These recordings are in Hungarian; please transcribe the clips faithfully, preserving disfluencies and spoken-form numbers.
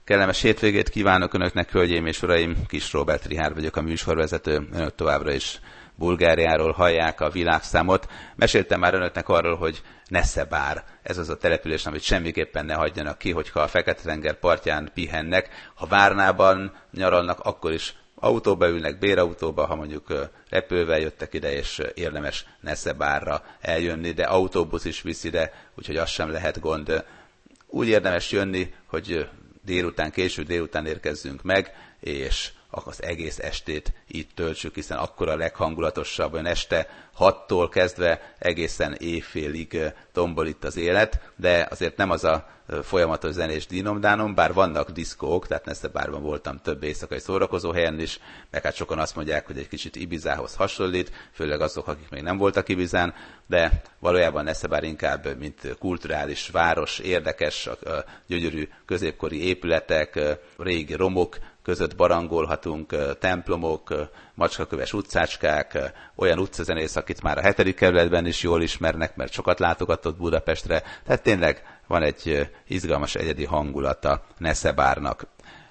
Kellemes hétvégét kívánok Önöknek, hölgyeim és uraim! Kis Róbert Richárd vagyok, a műsorvezető. Önök továbbra is Bulgáriáról hallják a világszámot. Meséltem már Önöknek arról, hogy Neszebar, ez az a település, amit semmiképpen ne hagyjanak ki, hogyha a Fekete-tenger partján pihennek. Ha Várnában nyaralnak, akkor is autóba ülnek, bérautóba, ha mondjuk repülővel jöttek ide, és érdemes Neszebarra eljönni, de autóbusz is visz ide, úgyhogy az sem lehet gond. Úgy érdemes jönni, hogy délután, késő délután érkezzünk meg, és az egész estét itt töltsük, hiszen akkor a leghangulatosabb, olyan este hattól kezdve egészen éjfélig tombol itt az élet, de azért nem az a folyamatos zenés dínomdánom, bár vannak diszkók, tehát Neszebarban voltam több éjszakai szórakozó helyen is, meg hát sokan azt mondják, hogy egy kicsit Ibizához hasonlít, főleg azok, akik még nem voltak Ibizán, de valójában Neszebar inkább, mint kulturális város, érdekes, a gyönyörű középkori épületek, régi romok között barangolhatunk, templomok, macskaköves utcácskák, olyan utcazenész, akit már a hetedik kerületben is jól ismernek, mert sokat látogatott Budapestre, tehát tényleg van egy izgalmas egyedi hangulata Neszebarnak.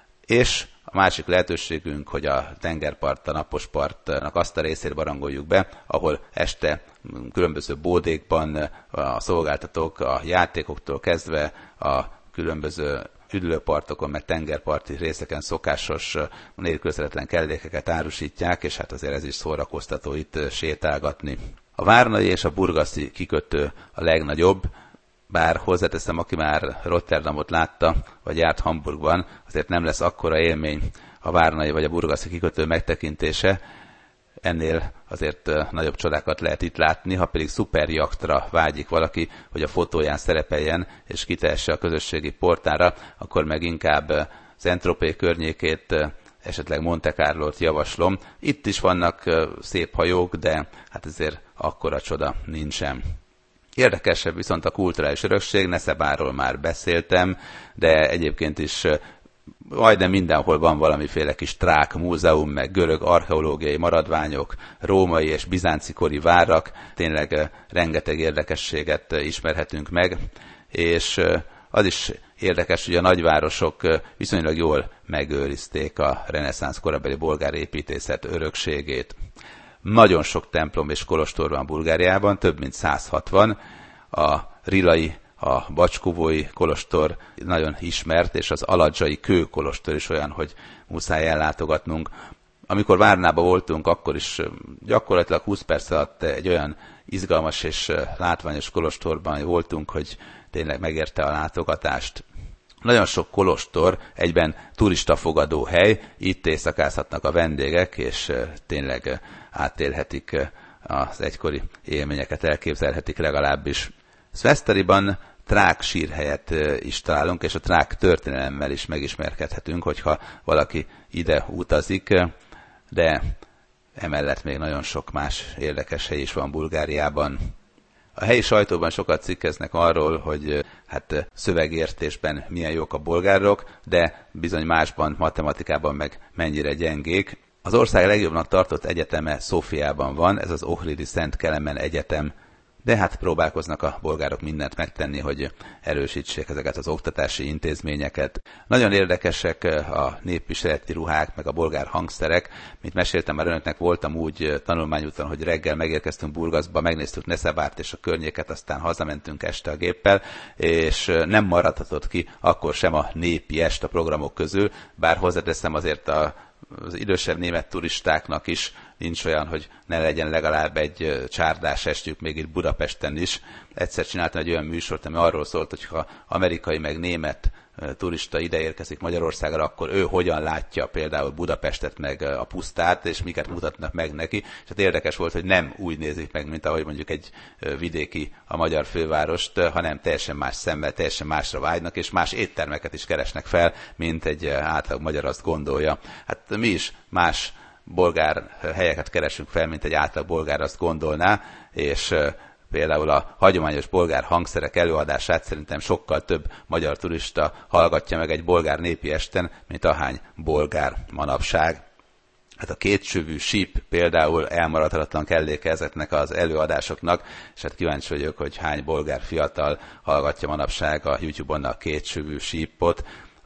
És a másik lehetőségünk, hogy a tengerpart, a napos partnak azt a részét barangoljuk be, ahol este különböző bódékban a szolgáltatók a játékoktól kezdve a különböző üdülőpartokon, meg tengerparti részeken szokásos nélkülözhetetlen kellékeket árusítják, és hát azért ez is szórakoztató itt sétálgatni. A várnai és a burgaszi kikötő a legnagyobb, bár hozzáteszem, aki már Rotterdamot látta, vagy járt Hamburgban, azért nem lesz akkora élmény a várnai vagy a burgaszi kikötő megtekintése, ennél azért nagyobb csodákat lehet itt látni, ha pedig szuperjaktra vágyik valaki, hogy a fotóján szerepeljen és kitehesse a közösségi portára, akkor meg inkább Saint-Tropez környékét, esetleg Monte Carlót javaslom. Itt is vannak szép hajók, de hát ezért akkora csoda nincsen. Érdekesebb viszont a kulturális örökség, Neszebarról már beszéltem, de egyébként is majdnem mindenhol van valamiféle kis trák múzeum, meg görög archeológiai maradványok, római és bizánci kori várak, tényleg rengeteg érdekességet ismerhetünk meg, és az is érdekes, hogy a nagyvárosok viszonylag jól megőrizték a reneszánsz korabeli bolgár építészet örökségét. Nagyon sok templom és kolostor van Bulgáriában, több mint száz hatvan, a rilai, a bacskóvói kolostor nagyon ismert, és az aladzsai kő kolostor is olyan, hogy muszáj ellátogatnunk. Amikor Várnában voltunk, akkor is gyakorlatilag húsz perc alatt egy olyan izgalmas és látványos kolostorban voltunk, hogy tényleg megérte a látogatást. Nagyon sok kolostor, egyben turistafogadó hely, itt éjszakázhatnak a vendégek, és tényleg átélhetik az egykori élményeket, elképzelhetik legalábbis. Szveszteriban trák sírhelyet is találunk, és a trák történelemmel is megismerkedhetünk, hogyha valaki ide utazik, de emellett még nagyon sok más érdekes hely is van Bulgáriában. A helyi sajtóban sokat cikkeznek arról, hogy hát szövegértésben milyen jók a bolgárok, de bizony másban, matematikában meg mennyire gyengék. Az ország legjobbnak tartott egyeteme Szófiában van, ez az Ohridi Szent Kelemen Egyetem, de hát próbálkoznak a bolgárok mindent megtenni, hogy erősítsék ezeket az oktatási intézményeket. Nagyon érdekesek a népviseleti ruhák, meg a bolgár hangszerek. Mint meséltem már önöknek, voltam úgy tanulmányúton, hogy reggel megérkeztünk Burgaszba, megnéztük Neszebart és a környéket, aztán hazamentünk este a géppel, és nem maradhatott ki akkor sem a népi est a programok közül, bár hozzáteszem azért a az idősebb német turistáknak is nincs olyan, hogy ne legyen legalább egy csárdás estjük még itt Budapesten is. Egyszer csináltam egy olyan műsort, ami arról szólt, hogy ha amerikai meg német turista ide érkezik Magyarországra, akkor ő hogyan látja például Budapestet meg a pusztát, és miket mutatnak meg neki. És hát érdekes volt, hogy nem úgy nézik meg, mint ahogy mondjuk egy vidéki a magyar fővárost, hanem teljesen más szemmel, teljesen másra vágynak, és más éttermeket is keresnek fel, mint egy átlag magyar azt gondolja. Hát mi is más bolgár helyeket keresünk fel, mint egy átlag bolgár azt gondolná, és például a hagyományos bolgár hangszerek előadását szerintem sokkal több magyar turista hallgatja meg egy bolgár népi esten, mint ahány bolgár manapság. Hát a kétsövű síp például elmaradhatatlan kelléke ezeknek az előadásoknak, és hát kíváncsi vagyok, hogy hány bolgár fiatal hallgatja manapság a YouTube-on a kétsövű sípot,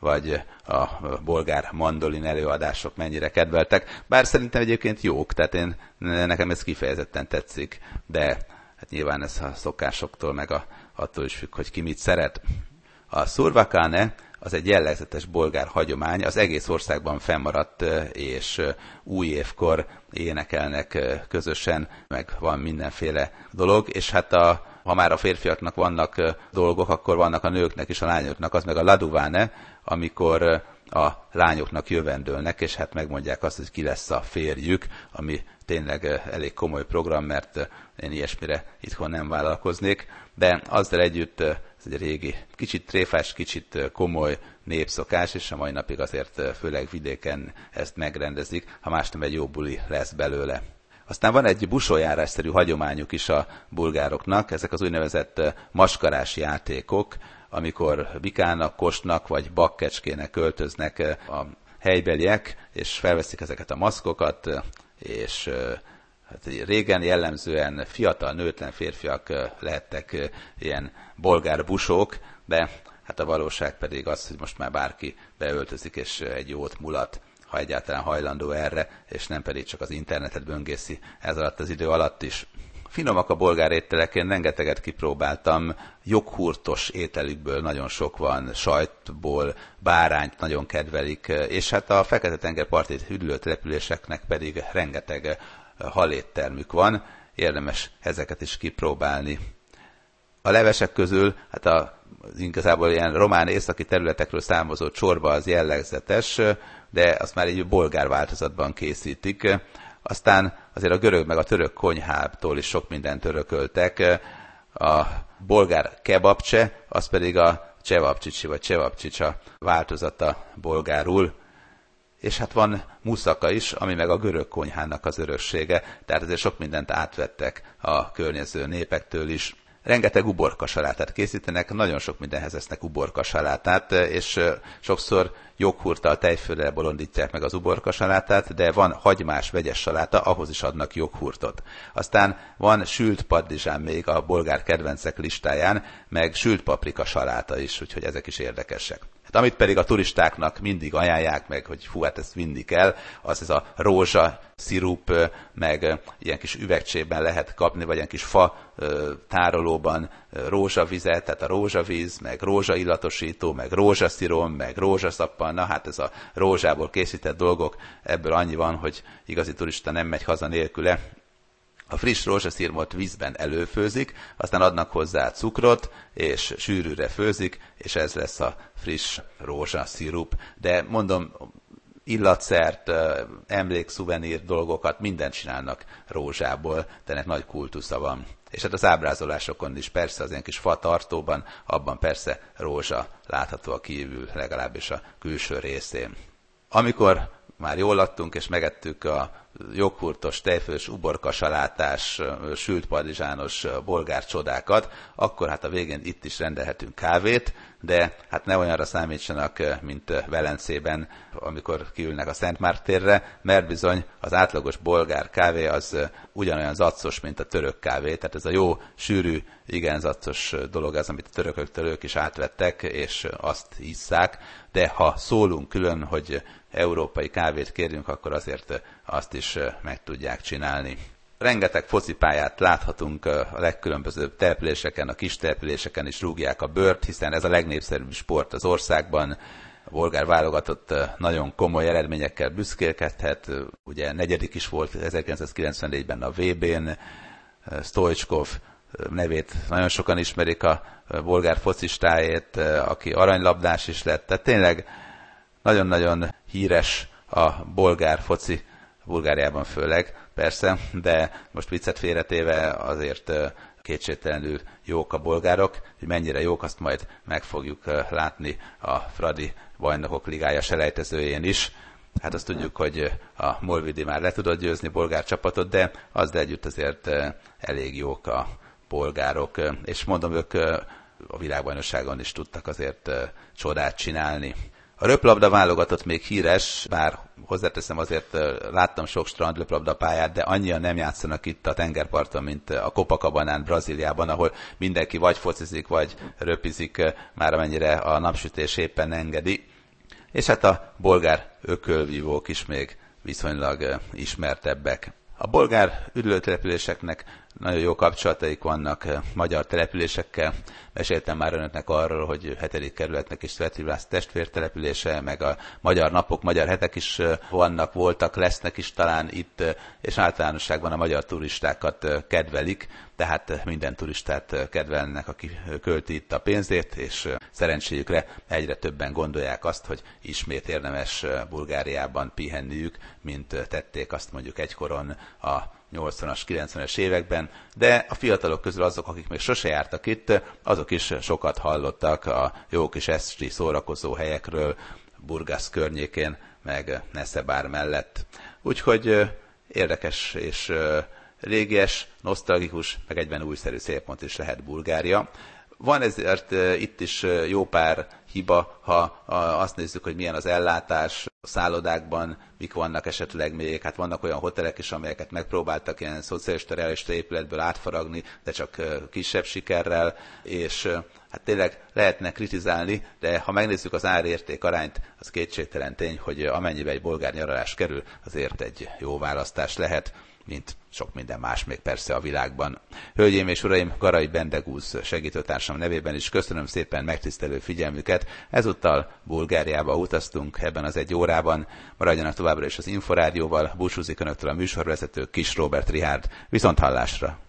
vagy a bolgár mandolin előadások mennyire kedveltek, bár szerintem egyébként jók, tehát én, nekem ez kifejezetten tetszik, de hát nyilván ez a szokásoktól, meg a, attól is függ, hogy ki mit szeret. A Survakane az egy jellegzetes bolgár hagyomány, az egész országban fennmaradt, és új évkor énekelnek közösen, meg van mindenféle dolog, és hát a, ha már a férfiaknak vannak dolgok, akkor vannak a nőknek és a lányoknak, az meg a Laduvane, amikor a lányoknak jövendőlnek, és hát megmondják azt, hogy ki lesz a férjük, ami tényleg elég komoly program, mert én ilyesmire itthon nem vállalkoznék, de azzal együtt ez egy régi, kicsit tréfás, kicsit komoly népszokás, és a mai napig azért főleg vidéken ezt megrendezik, ha más nem egy jó buli lesz belőle. Aztán van egy busójárásszerű hagyományuk is a bulgároknak, ezek az úgynevezett maskarás játékok, amikor bikának, kosnak vagy bakkecskének költöznek a helybeliek, és felveszik ezeket a maszkokat, és hát régen jellemzően fiatal, nőtlen férfiak lehettek ilyen bolgár busók, de hát a valóság pedig az, hogy most már bárki beöltözik, és egy jót mulat, ha egyáltalán hajlandó erre, és nem pedig csak az internetet böngészi ez alatt az idő alatt is. Finomak a bolgár ételek, én rengeteget kipróbáltam, joghurtos ételükből nagyon sok van, sajtból, bárányt nagyon kedvelik, és hát a Fekete-tenger parti üdülő településeknek pedig rengeteg haléttermük van, érdemes ezeket is kipróbálni. A levesek közül, hát a, igazából ilyen román északi területekről származó csorba az jellegzetes, de azt már egy bolgár változatban készítik. Aztán azért a görög meg a török konyháktól is sok mindent örököltek. A bolgár kebabcse, az pedig a csevapcsicsi vagy csevapcsicsa változata bolgárul. És hát van muszaka is, ami meg a görög konyhának az öröksége, tehát azért sok mindent átvettek a környező népektől is. Rengeteg uborkasalátát készítenek, nagyon sok mindenhez esznek uborkasalátát, és sokszor joghurttal, tejföllel bolondítják meg az uborkasalátát, de van hagymás vegyes saláta, ahhoz is adnak joghurtot. Aztán van sült paddizsán még a bolgár kedvencek listáján, meg sült paprika saláta is, úgyhogy ezek is érdekesek. Hát amit pedig a turistáknak mindig ajánlják meg, hogy fú, hát ezt vinni kell, az ez a rózsa szirup, meg ilyen kis üvegcsében lehet kapni, vagy ilyen kis fa tárolóban rózsavizet, tehát a rózsavíz, meg rózsaillatosító, meg rózsaszirom, meg rózsaszappan, na hát ez a rózsából készített dolgok, ebből annyi van, hogy igazi turista nem megy haza nélküle. A friss rózsaszirmot vízben előfőzik, aztán adnak hozzá cukrot, és sűrűre főzik, és ez lesz a friss rózsaszirup. De mondom, illatszert, emlékszuvenír dolgokat, mindent csinálnak rózsából, de ennek nagy kultusza van. És hát az ábrázolásokon is persze az ilyen kis fa tartóban, abban persze rózsa látható a kívül, legalábbis a külső részén. Amikor már jól adtunk, és megettük a joghurtos, tejfős, uborkasalátás, sült padizsános bolgár csodákat, akkor hát a végén itt is rendelhetünk kávét, de hát ne olyanra számítsanak, mint Velencében, amikor kiülnek a Szent Márk térre, mert bizony az átlagos bolgár kávé az ugyanolyan zaccos, mint a török kávé, tehát ez a jó, sűrű, igen zaccos dolog az, amit a törököktől ők is átvettek, és azt hisszák, de ha szólunk külön, hogy európai kávét kérjünk, akkor azért azt is meg tudják csinálni. Rengeteg focipályát láthatunk a legkülönbözőbb településeken, a kis településeken is rúgják a bőrt, hiszen ez a legnépszerűbb sport az országban. A bolgár válogatott nagyon komoly eredményekkel büszkélkedhet, ugye negyedik is volt ezerkilencszázkilencvennégyben a vé bén, Stoichkov nevét nagyon sokan ismerik a bolgár focistájét, aki aranylabdás is lett, tehát tényleg nagyon-nagyon híres a bolgár foci, Bulgáriában főleg, persze, de most viccet félretéve azért kétségtelenül jók a bolgárok, hogy mennyire jók, azt majd meg fogjuk látni a Fradi Bajnokok Ligája selejtezőjén is. Hát azt tudjuk, hogy a Molvidi már le tudott győzni bolgár csapatot, de azzal együtt azért elég jók a bolgárok, és mondom, ők a világbajnokságon is tudtak azért csodát csinálni. A röplabda válogatott még híres, bár hozzáteszem azért láttam sok strandröplabda pályát, de annyian nem játszanak itt a tengerparton, mint a Copacabanán, Brazíliában, ahol mindenki vagy focizik, vagy röpizik, már amennyire a napsütés éppen engedi. és hát a bolgár ökölvívók is még viszonylag ismertebbek. A bolgár üdülőtelepüléseknek nagyon jó kapcsolataik vannak magyar településekkel. Meséltem már önöknek arról, hogy hetedik kerületnek is Svetlivász testvértelepülése, meg a magyar napok, magyar hetek is vannak, voltak, lesznek is talán itt, és általánosságban a magyar turistákat kedvelik, tehát minden turistát kedvelnek, aki költi itt a pénzét, és szerencséjükre egyre többen gondolják azt, hogy ismét érdemes Bulgáriában pihenniük, mint tették azt mondjuk egykoron a nyolcvanas, kilencvenes években, de a fiatalok közül azok, akik még sose jártak itt, azok is sokat hallottak a jó kis esti szórakozó helyekről, Burgas környékén, meg Neszebar mellett. Úgyhogy érdekes és régies, nosztalgikus, meg egyben újszerű szélpont is lehet Bulgária. Van ezért itt is jó pár hiba, ha azt nézzük, hogy milyen az ellátás a szállodákban, mik vannak esetleg még, hát vannak olyan hotelek is, amelyeket megpróbáltak ilyen szocialista realista épületből átfaragni, de csak kisebb sikerrel, és hát tényleg lehetne kritizálni, de ha megnézzük az ár-érték arányt, az kétségtelen tény, hogy amennyibe egy bolgár nyaralás kerül, azért egy jó választás lehet, mint sok minden más még persze a világban. Hölgyeim és uraim, Garai Bendegúz segítőtársam nevében is köszönöm szépen megtisztelő figyelmüket. Ezúttal Bulgáriába utaztunk ebben az egy órában. Maradjanak továbbra is az Inforádióval, búcsúzik önöktől a műsorvezető Kis Róbert Richárd. Viszont hallásra!